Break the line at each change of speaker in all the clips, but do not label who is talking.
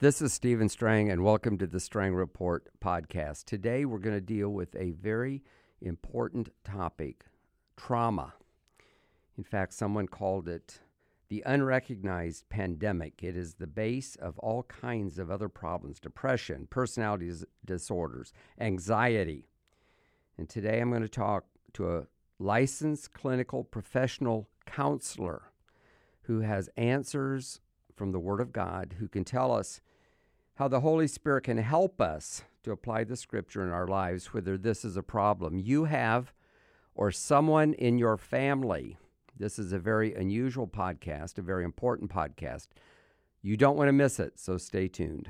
This is Stephen Strang, and welcome to the Strang Report podcast. Today, we're going to deal with a very important topic, trauma. In fact, someone called it the unrecognized pandemic. It is the base of all kinds of other problems, depression, personality disorders, anxiety. And today, I'm going to talk to a licensed clinical professional counselor who has answers from the Word of God, who can tell us how the Holy Spirit can help us to apply the Scripture in our lives, whether this is a problem you have or someone in your family. This is a very unusual podcast, a very important podcast. You don't want to miss it, so stay tuned.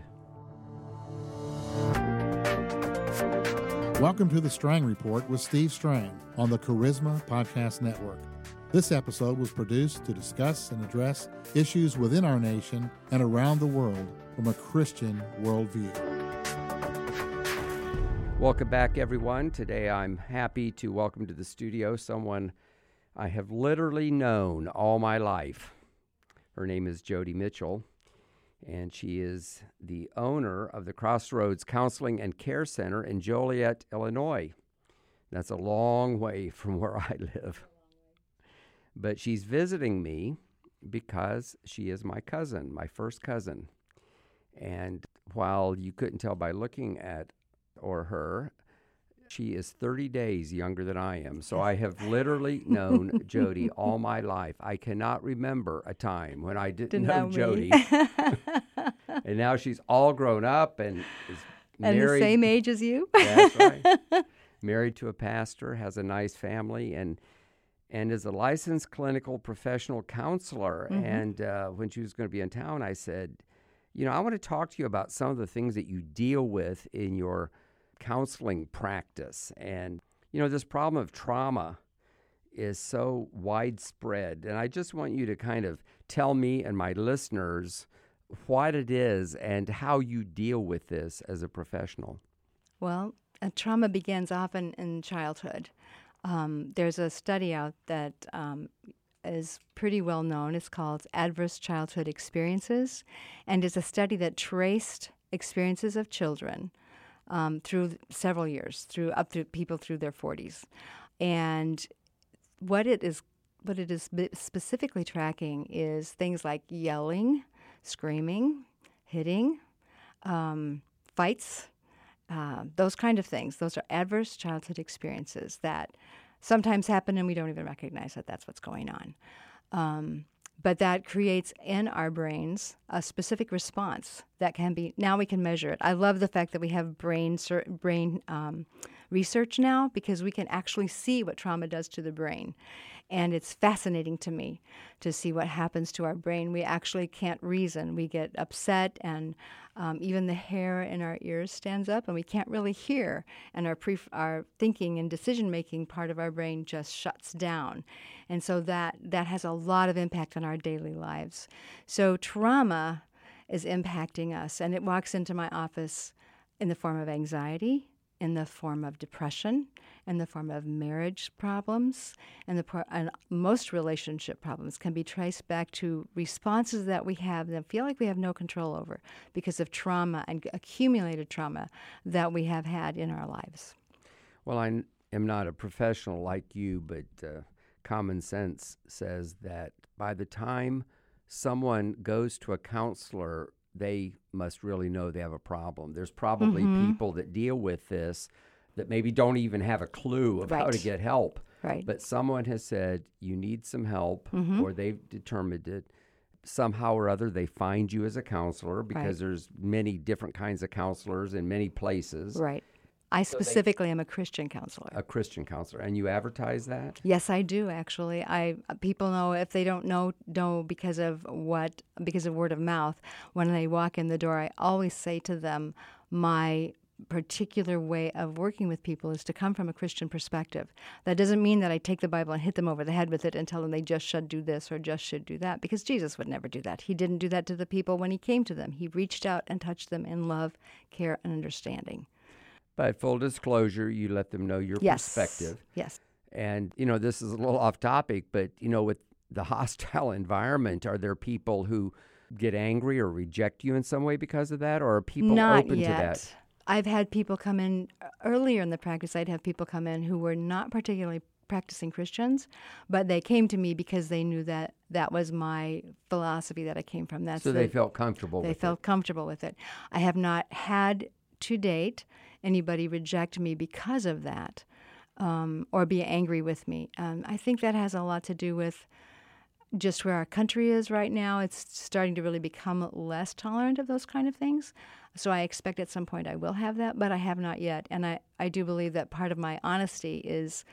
Welcome to the Strang Report with Steve Strang on the Charisma Podcast Network. This episode was produced to discuss and address issues within our nation and around the world from a Christian worldview.
Welcome back, everyone. Today I'm happy to welcome to the studio someone I have literally known all my life. Her name is Jody Mitchell, and she is the owner of the Crossroads Counseling and Care Center in Joliet, Illinois. That's a long way from where I live. But she's visiting me because she is my cousin, my first cousin. And while you couldn't tell by looking at her, she is 30 days younger than I am. So I have literally known Jody all my life. I cannot remember a time when I didn't know Jody. And now she's all grown up and is married.
And the same age as you?
That's right. Married to a pastor, has a nice family, and is a licensed clinical professional counselor. Mm-hmm. And when she was going to be in town, I said, I want to talk to you about some of the things that you deal with in your counseling practice. And, this problem of trauma is so widespread. And I just want you to kind of tell me and my listeners what it is and how you deal with this as a professional.
Well, trauma begins often in childhood. There's a study out that is pretty well known. It's called Adverse Childhood Experiences, and it's a study that traced experiences of children through several years, up to people through their 40s. And what it is specifically tracking is things like yelling, screaming, hitting, fights, those kind of things. Those are adverse childhood experiences that sometimes happen and we don't even recognize that that's what's going on. But that creates in our brains a specific response that can be, now we can measure it. I love the fact that we have brain research now, because we can actually see what trauma does to the brain. And it's fascinating to me to see what happens to our brain. We actually can't reason. We get upset, and even the hair in our ears stands up, and we can't really hear. And our thinking and decision-making part of our brain just shuts down. And so that has a lot of impact on our daily lives. So trauma is impacting us, and it walks into my office in the form of anxiety, in the form of depression, in the form of marriage problems, and most relationship problems can be traced back to responses that we have that feel like we have no control over because of trauma and accumulated trauma that we have had in our lives.
Well, I am not a professional like you, but common sense says that by the time someone goes to a counselor, they must really know they have a problem. There's probably people that deal with this that maybe don't even have a clue of how to get help.
Right.
But someone has said, you need some help, or they've determined it. Somehow or other, they find you as a counselor, because there's many different kinds of counselors in many places.
Right. I specifically am a Christian counselor.
A Christian counselor. And you advertise that?
Yes, I do, actually. People know, if they don't know because of word of mouth. When they walk in the door, I always say to them, my particular way of working with people is to come from a Christian perspective. That doesn't mean that I take the Bible and hit them over the head with it and tell them they just should do this or just should do that, because Jesus would never do that. He didn't do that to the people when he came to them. He reached out and touched them in love, care, and understanding.
But full disclosure, you let them know your perspective.
Yes.
And, this is a little off topic, but, with the hostile environment, are there people who get angry or reject you in some way because of that, or are people
Not
open
yet.
to that?
I've had people come in earlier in the practice. I'd have people come in who were not particularly practicing Christians, but they came to me because they knew that that was my philosophy that I came from.
So they felt comfortable
They
with
felt comfortable with it. I have not had to date anybody reject me because of that, or be angry with me. I think that has a lot to do with just where our country is right now. It's starting to really become less tolerant of those kind of things. So I expect at some point I will have that, but I have not yet. And I do believe that part of my honesty is,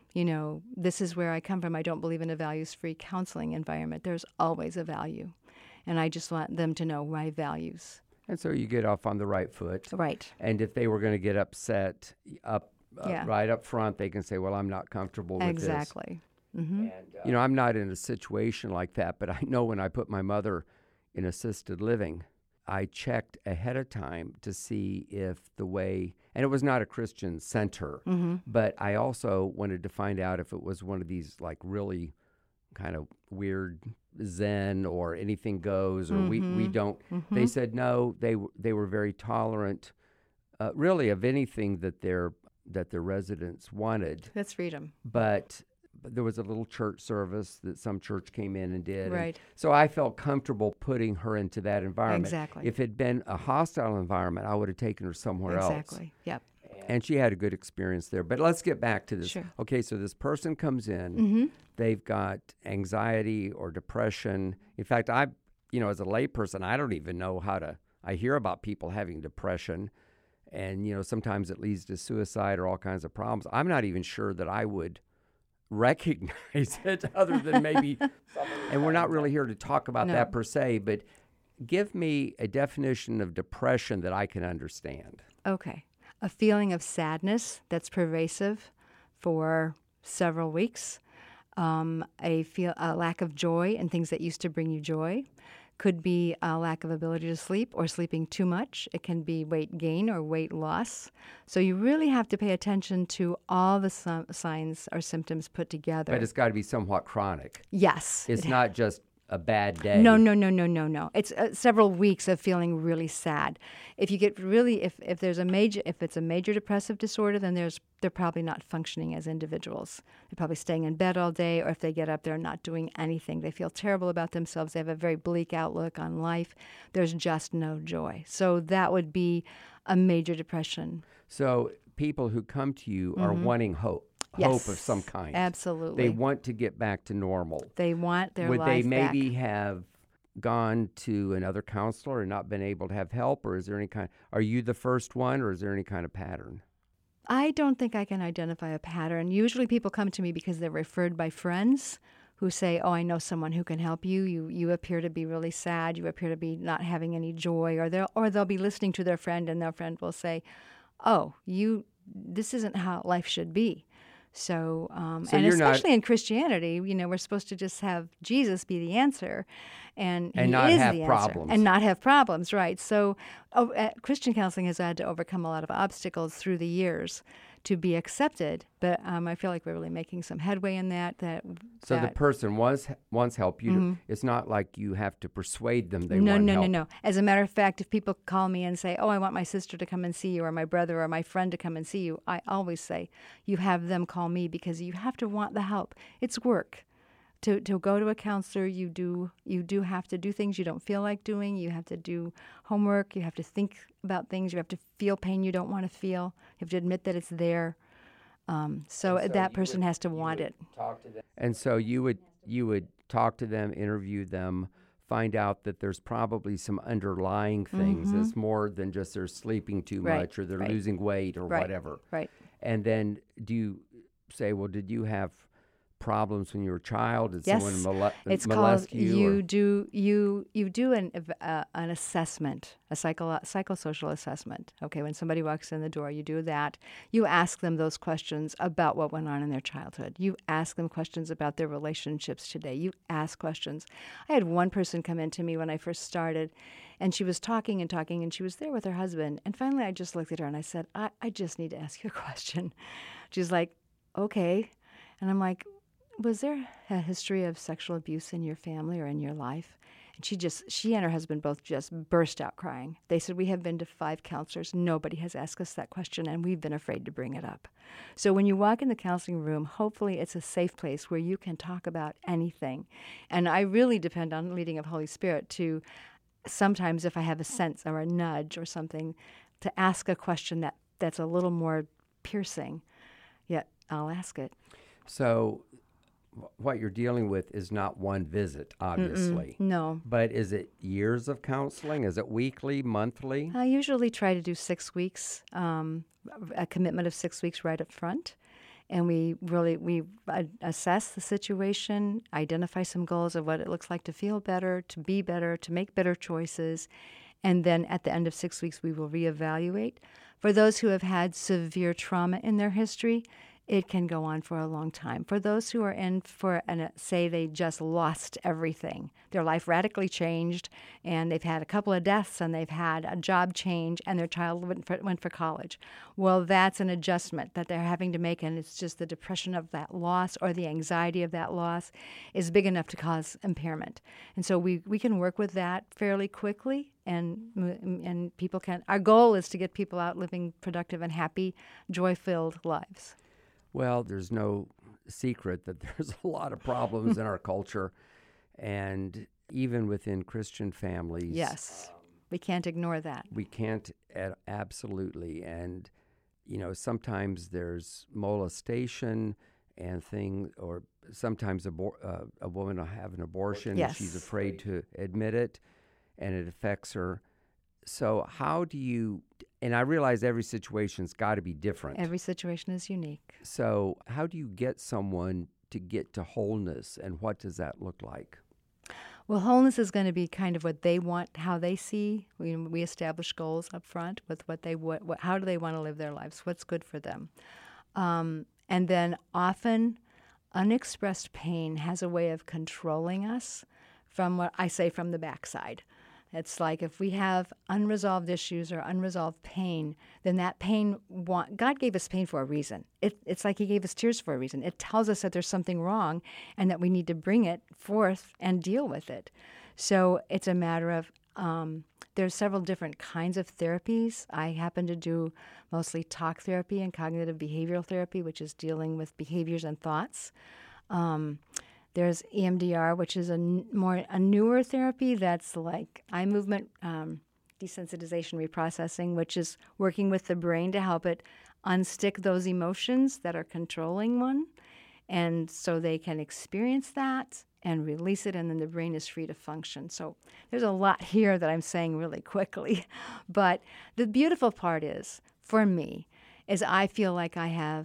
this is where I come from. I don't believe in a values-free counseling environment. There's always a value. And I just want them to know my values.
And so you get off on the right foot.
Right.
And if they were going to get upset
Yeah.
right up front, they can say, well, I'm not comfortable with this.
Exactly. Mm-hmm.
And, I'm not in a situation like that, but I know when I put my mother in assisted living, I checked ahead of time to see if the way, and it was not a Christian center, but I also wanted to find out if it was one of these like really kind of weird Zen or anything goes, or we don't. They said no, they were very tolerant, really of anything that their residents wanted.
That's freedom.
But there was a little church service that some church came in and did.
Right.
And so I felt comfortable putting her into that environment.
Exactly.
If it had been a hostile environment, I would have taken her somewhere else.
Exactly. Yep.
And she had a good experience there. But let's get back to this.
Sure.
Okay, so this person comes in. They've got anxiety or depression. In fact, as a layperson, I don't even know I hear about people having depression. And, sometimes it leads to suicide or all kinds of problems. I'm not even sure that I would recognize it other than maybe, and we're not really here to talk about that per se, but give me a definition of depression that I can understand.
Okay. A feeling of sadness that's pervasive for several weeks, a lack of joy in things that used to bring you joy. Could be a lack of ability to sleep or sleeping too much. It can be weight gain or weight loss. So you really have to pay attention to all the signs or symptoms put together.
But it's got to be somewhat chronic.
Yes.
It's not just a bad day.
No. It's several weeks of feeling really sad. If you get really, if it's a major depressive disorder, then they're probably not functioning as individuals. They're probably staying in bed all day, or if they get up, they're not doing anything. They feel terrible about themselves. They have a very bleak outlook on life. There's just no joy. So that would be a major depression.
So people who come to you are wanting hope.
Yes,
hope of some kind.
Absolutely.
They want to get back to normal.
They want their life
back. Would they maybe
back.
have gone to another counselor and not been able to have help, or is there are you the first one, or is there any kind of pattern?
I don't think I can identify a pattern. Usually people come to me because they're referred by friends who say, oh, I know someone who can help you. You appear to be really sad. You appear to be not having any joy. Or they'll be listening to their friend, and their friend will say, oh, this isn't how life should be. So and especially in Christianity, we're supposed to just have Jesus be the answer, and he
not
is
have
the
problems.
answer, and not have problems, right? So Christian counseling has had to overcome a lot of obstacles through the years to be accepted, but I feel like we're really making some headway in that.
So the person wants help. It's not like you have to persuade them they want help.
No. As a matter of fact, if people call me and say, oh, I want my sister to come and see you, or my brother or my friend to come and see you, I always say, you have them call me, because you have to want the help. It's work. To go to a counselor, you do have to do things you don't feel like doing. You have to do homework. You have to think about things. You have to feel pain you don't want to feel. You have to admit that it's there. So that person has to want it.
Talk to them. And so you would talk to them, interview them, find out that there's probably some underlying things. It's more than just they're sleeping too much, or they're losing weight, or whatever.
Right.
And then do you say, well, did you have problems when you were a child? Did someone molest you?
You do an assessment, a psychosocial assessment. Okay, when somebody walks in the door, you do that. You ask them those questions about what went on in their childhood. You ask them questions about their relationships today. You ask questions. I had one person come in to me when I first started, and she was talking, and she was there with her husband. And finally, I just looked at her and I said, I just need to ask you a question. She's like, okay. And I'm like, was there a history of sexual abuse in your family or in your life? She and her husband both just burst out crying. They said, we have been to 5 counselors. Nobody has asked us that question, and we've been afraid to bring it up. So when you walk in the counseling room, hopefully it's a safe place where you can talk about anything. And I really depend on the leading of Holy Spirit to sometimes, if I have a sense or a nudge or something, to ask a question that's a little more piercing, yet I'll ask it.
So what you're dealing with is not one visit, obviously.
No.
But is it years of counseling? Is it weekly, monthly?
I usually try to do 6 weeks, a commitment of 6 weeks right up front. And we assess the situation, identify some goals of what it looks like to feel better, to be better, to make better choices. And then at the end of 6 weeks, we will reevaluate. For those who have had severe trauma in their history, it can go on for a long time. For those who are in for, say they just lost everything, their life radically changed, and they've had a couple of deaths, and they've had a job change, and their child went for college. Well, that's an adjustment that they're having to make, and it's just the depression of that loss or the anxiety of that loss is big enough to cause impairment. And so we can work with that fairly quickly, and people can. Our goal is to get people out living productive and happy, joy-filled lives.
Well, there's no secret that there's a lot of problems in our culture, and even within Christian families.
Yes, we can't ignore that.
We can't, absolutely. And, sometimes there's molestation and or sometimes a woman will have an abortion,
yes,
and she's afraid to admit it, and it affects her. So how do you, and I realize every situation's got to be different.
Every situation is unique.
So how do you get someone to get to wholeness, and what does that look like?
Well, wholeness is going to be kind of what they want, how they see. We establish goals up front with how do they want to live their lives, what's good for them. And then often unexpressed pain has a way of controlling us from what I say from the backside. It's like if we have unresolved issues or unresolved pain, then that pain, God gave us pain for a reason. It's like he gave us tears for a reason. It tells us that there's something wrong and that we need to bring it forth and deal with it. So it's a matter of, there's several different kinds of therapies. I happen to do mostly talk therapy and cognitive behavioral therapy, which is dealing with behaviors and thoughts. There's EMDR, which is a newer therapy that's like eye movement desensitization reprocessing, which is working with the brain to help it unstick those emotions that are controlling one. And so they can experience that and release it, and then the brain is free to function. So there's a lot here that I'm saying really quickly. But the beautiful part is, for me, is I feel like I have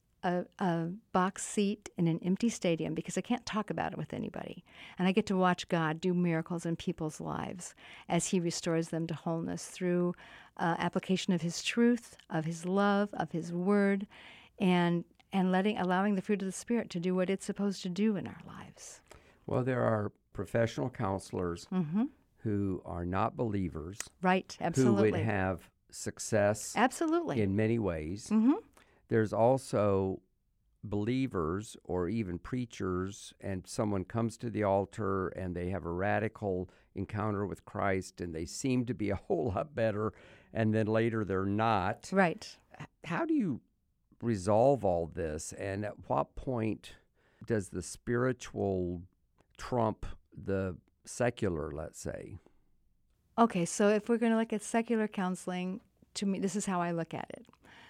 a box seat in an empty stadium because I can't talk about it with anybody. And I get to watch God do miracles in people's lives as he restores them to wholeness through application of his truth, of his love, of his word, and allowing the fruit of the Spirit to do what it's supposed to do in our lives.
Well, there are professional counselors who are not believers.
Right, absolutely.
Who would have success
absolutely
in many ways.
Mm-hmm.
There's also believers or even preachers, and someone comes to the altar and they have a radical encounter with Christ and they seem to be a whole lot better, and then later they're not.
Right.
How do you resolve all this, and at what point does the spiritual trump the secular, let's say?
Okay, so if we're going to look at secular counseling, to me, this is how I look at it.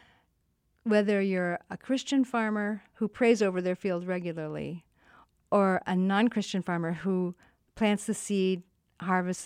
Whether you're a Christian farmer who prays over their field regularly or a non-Christian farmer who plants the seed, harvests,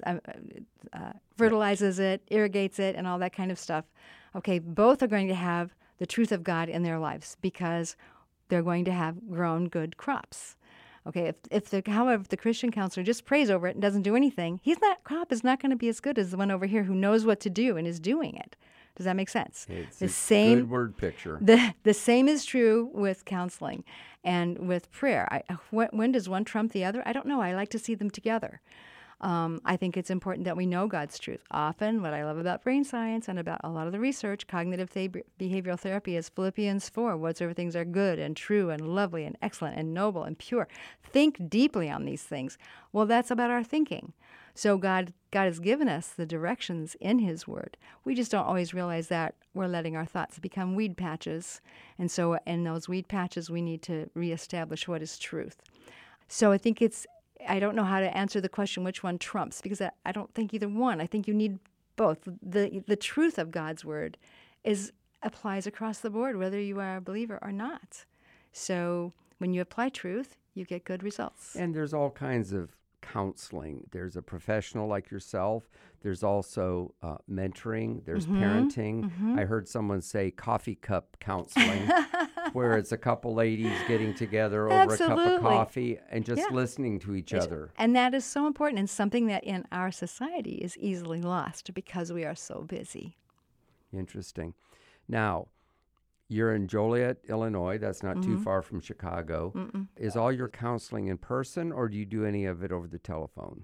fertilizes it, irrigates it, and all that kind of stuff, okay, both are going to have the truth of God in their lives because they're going to have grown good crops. Okay, however, if the Christian counselor just prays over it and doesn't do anything, crop is not going to be as good as the one over here who knows what to do and is doing it. Does that make sense?
It's a good word picture.
The same is true with counseling and with prayer. When does one trump the other? I don't know. I like to see them together. I think it's important that we know God's truth. Often, what I love about brain science and about a lot of the research, cognitive behavioral therapy, is Philippians 4, whatsoever things are good and true and lovely and excellent and noble and pure. Think deeply on these things. Well, that's about our thinking. So God has given us the directions in His Word. We just don't always realize that we're letting our thoughts become weed patches. And so in those weed patches, we need to reestablish what is truth. So I think I don't know how to answer the question which one trumps, because I don't think either one. I think you need both. The truth of God's Word applies across the board, whether you are a believer or not. So when you apply truth, you get good results.
And there's all kinds of counseling. There's a professional like yourself. There's also mentoring. There's parenting. I heard someone say coffee cup counseling, where it's a couple ladies getting together over a cup of coffee and just listening to each other.
And that is so important, and something that in our society is easily lost because we are so busy.
Interesting. Now, you're in Joliet, Illinois. That's not too far from Chicago. Is all your counseling in person, or do you do any of it over the telephone?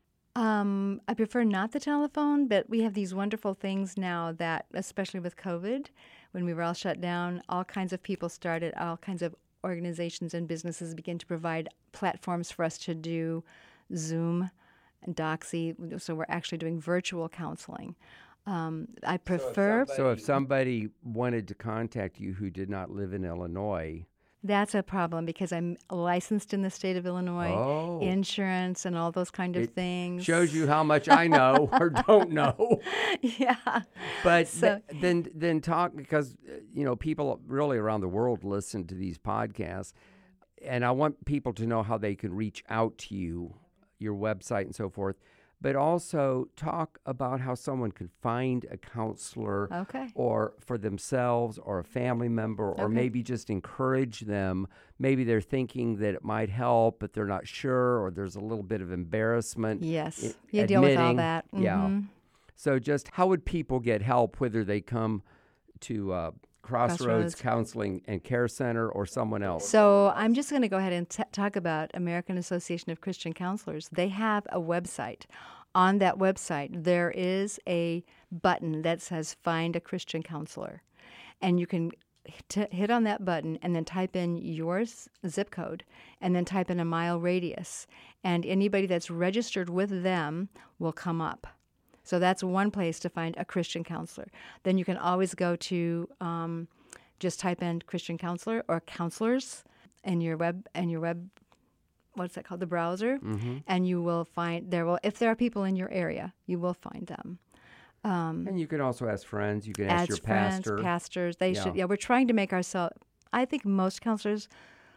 I prefer not the telephone, but we have these wonderful things now that, especially with COVID, when we were all shut down, all kinds of people started, all kinds of organizations and businesses begin to provide platforms for us to do Zoom and Doxy. So we're actually doing virtual counseling. I prefer...
So if somebody wanted to contact you who did not live in Illinois...
That's a problem because I'm licensed in the state of Illinois, insurance and all those kind of things.
Shows you how much I know or don't know.
Yeah.
But then talk, because people really around the world listen to these podcasts, and I want people to know how they can reach out to you, your website and so forth. But also talk about how someone can find a counselor or for themselves or a family member, or maybe just encourage them. Maybe they're thinking that it might help, but they're not sure, or there's a little bit of embarrassment.
Yes, you deal with all that.
Yeah. So just how would people get help, whether they come to Crossroads Counseling and Care Center or someone else?
So I'm just going to go ahead and talk about American Association of Christian Counselors. They have a website. On that website, there is a button that says Find a Christian Counselor. And you can hit on that button and then type in your zip code and then type in a mile radius. And anybody that's registered with them will come up. So that's one place to find a Christian counselor. Then you can always go to just type in Christian counselor or counselors in your web what's that called, the browser, and you will find if there are people in your area, you will find them.
And you can also ask friends. You can ask your pastor.
Pastors. They should. Yeah, we're trying to make ourselves. I think most counselors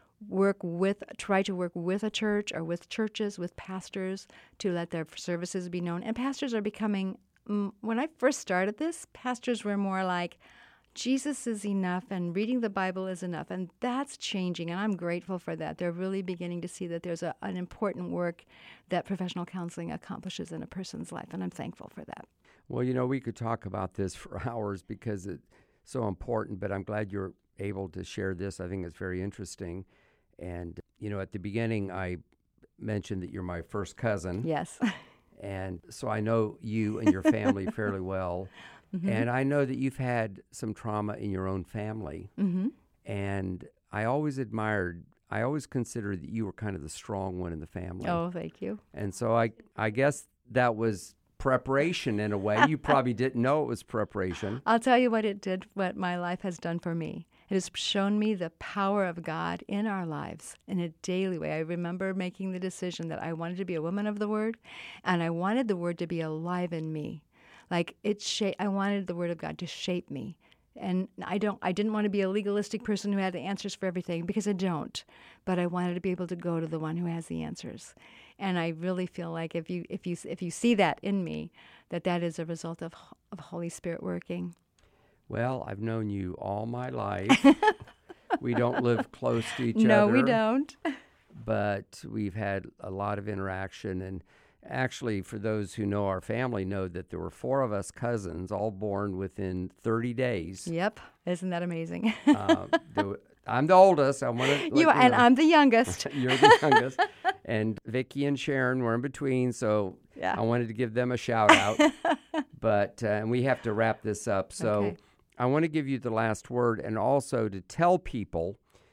try to work with a church or with churches, with pastors, to let their services be known. And pastors are becoming, when I first started this, pastors were more like, Jesus is enough and reading the Bible is enough. And that's changing, and I'm grateful for that. They're really beginning to see that there's an important work that professional counseling accomplishes in a person's life, and I'm thankful for that.
Well, we could talk about this for hours because it's so important, but I'm glad you're able to share this. I think it's very interesting. And, at the beginning, I mentioned that you're my first cousin.
Yes.
And so I know you and your family fairly well. And I know that you've had some trauma in your own family. And I always considered that you were kind of the strong one in the family.
Oh, thank you.
And so I guess that was preparation in a way. You probably didn't know it was preparation.
I'll tell you what my life has done for me. It has shown me the power of God in our lives in a daily way. I remember making the decision that I wanted to be a woman of the Word, and I wanted the Word to be alive in me. Like I wanted the Word of God to shape me. And I didn't want to be a legalistic person who had the answers for everything, because I don't. But I wanted to be able to go to the one who has the answers. And I really feel like if you see that in me, that is a result of Holy Spirit working.
Well, I've known you all my life. We don't live close to each other.
No, we don't.
But we've had a lot of interaction. And actually, for those who know our family, know that there were 4 of us cousins, all born within 30 days.
Yep. Isn't that amazing?
I'm the oldest. I want to
and I'm the youngest.
You're the youngest. And Vicki and Sharon were in between, so I wanted to give them a shout out. But and we have to wrap this up. So I want to give you the last word, and also to tell people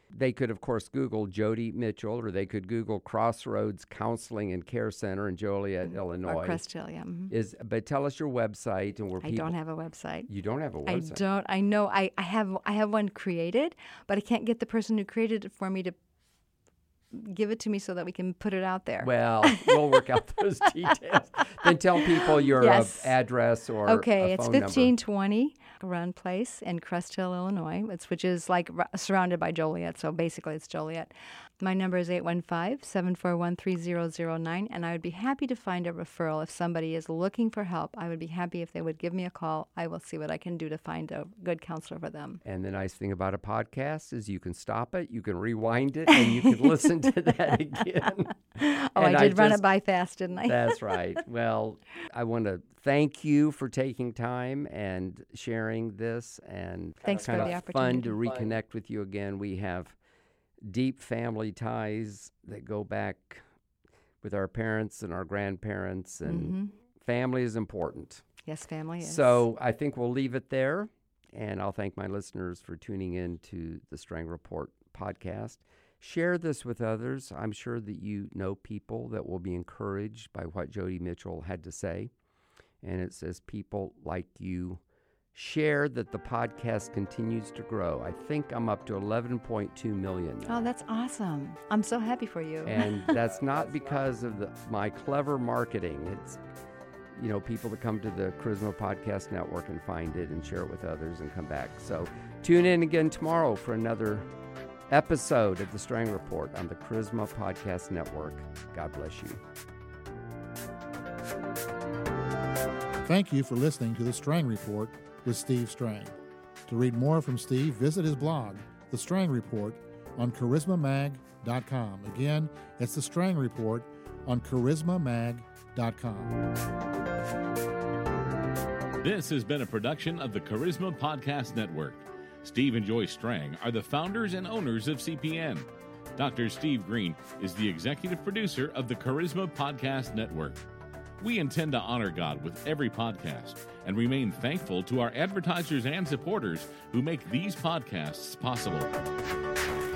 They could, of course, Google Jody Mitchell, or they could Google Crossroads Counseling and Care Center in Joliet, Illinois.
Or Crest Hill, yeah.
But tell us your website and where
I don't have a website.
You don't have a website?
I don't. I know I have one created, but I can't get the person who created it for me to give it to me so that we can put it out there.
Well, we'll work out those details. Then tell people your address or
okay,
a phone
it's 1520 Run Place in Crest Hill, Illinois, which is like surrounded by Joliet, so basically it's Joliet. My number is 815-741-3009, and I would be happy to find a referral. If somebody is looking for help, I would be happy if they would give me a call. I will see what I can do to find a good counselor for them.
And the nice thing about a podcast is you can stop it, you can rewind it, and you can listen to that again.
I did run it by fast, didn't I?
That's right. Well, I want to thank you for taking time and sharing this, and
thanks for the opportunity.
Fun to reconnect with you again. We have deep family ties that go back with our parents and our grandparents, and family is important.
Yes, family is.
So I think we'll leave it there, and I'll thank my listeners for tuning in to the Strang Report podcast. Share this with others. I'm sure that you know people that will be encouraged by what Jody Mitchell had to say. And it says people like you share that the podcast continues to grow. I think I'm up to 11.2 million now.
Oh, that's awesome. I'm so happy for you.
And that's not because of my clever marketing. It's, people that come to the Charisma Podcast Network and find it and share it with others and come back. So tune in again tomorrow for another episode of the Strang Report on the Charisma Podcast Network. God bless you.
Thank you for listening to the Strang Report with Steve Strang. To read more from Steve, visit his blog, The Strang Report, on charismamag.com. Again, it's The Strang Report on charismamag.com.
This has been a production of the Charisma Podcast Network. Steve and Joy Strang are the founders and owners of CPN. Dr. Steve Green is the executive producer of the Charisma Podcast Network. We intend to honor God with every podcast and remain thankful to our advertisers and supporters who make these podcasts possible.